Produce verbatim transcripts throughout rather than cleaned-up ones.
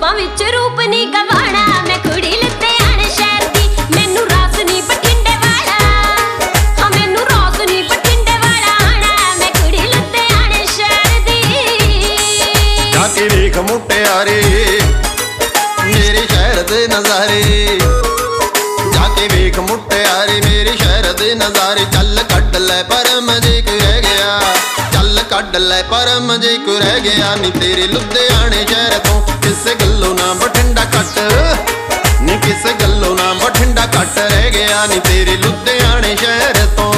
रूपां विच रूप नी गवाना। मैं कुड़ी लुधियाणे शहर दी, मैनू रास नी बठिंडे वाला। हाँ मैनू रास नी बठिंडे वाला आना। मैं कुड़ी लुधियाणे शहर दी। जाके वेख मुटियारे मेरे शहर दे नज़ारे, जाके वेख मुटियारे मेरे शहर दे नज़ारे। चल कड लै पर मजे को रह गया, चल कड लै पर मजे को रह गया। नी तेरे लुधियाणे शहर तो किसे गल्लों ना बठिंडा कट, नी किसे गल्लों ना बठिंडा कट रह गया। नी तेरे लुधियाणे शहर तो।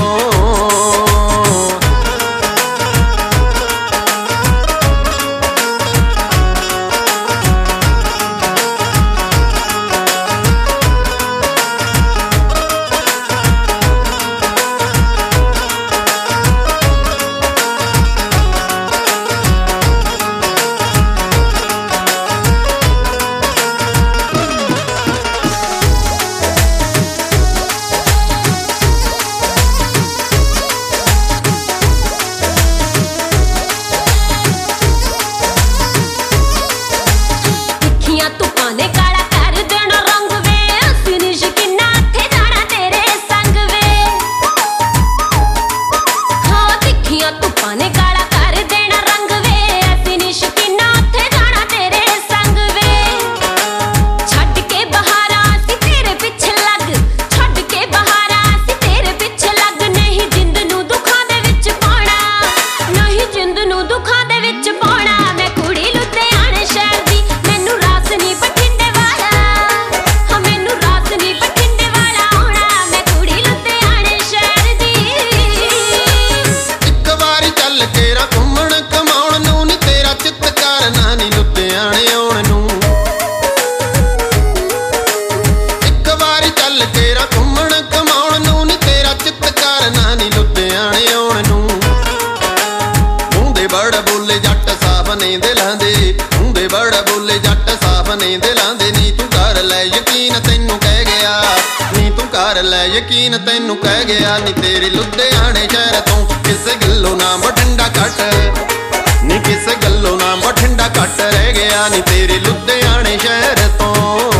दिलां दे हुंदे बड़ा बोले जट साफ ने दिलां दे। नी तू कर लै यकीन तैनू कह गया, नी तू कर लै यकीन तैनू कह गया। नी तेरे लुधियाणे शहर तो किसे गल्लों ना बठिंडा कट, नी किसे गल्लों ना बठिंडा कट रह गया। नी तेरे लुधियाणे शहर तो।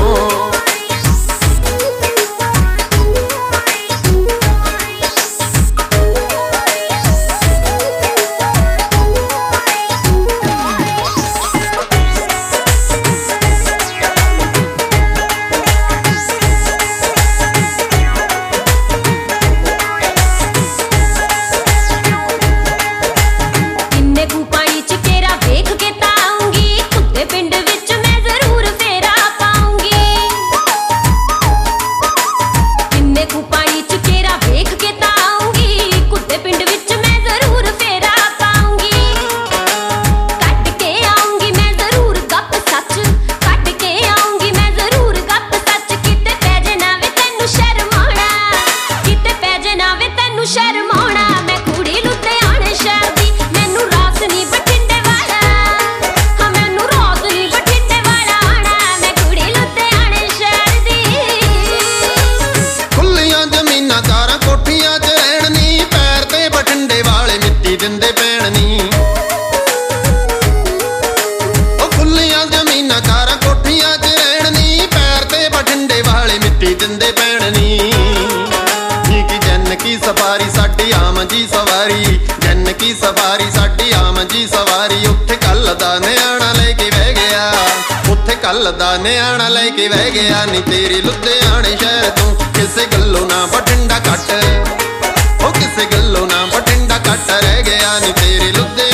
सवारी साडी आम जी सवारी, जन की सवारी साडी आम जी सवारी। उत्थे कल दा न्याणा लेके बह गया, उत्थे कल दा न्याणा लेके बह गया। नी तेरे लुधियाणे शहर तो किसे गल्लों ना बठिंडा कट, ओ किसे गल्लों ना बठिंडा कट रह गया। नी तेरे लुधियाणे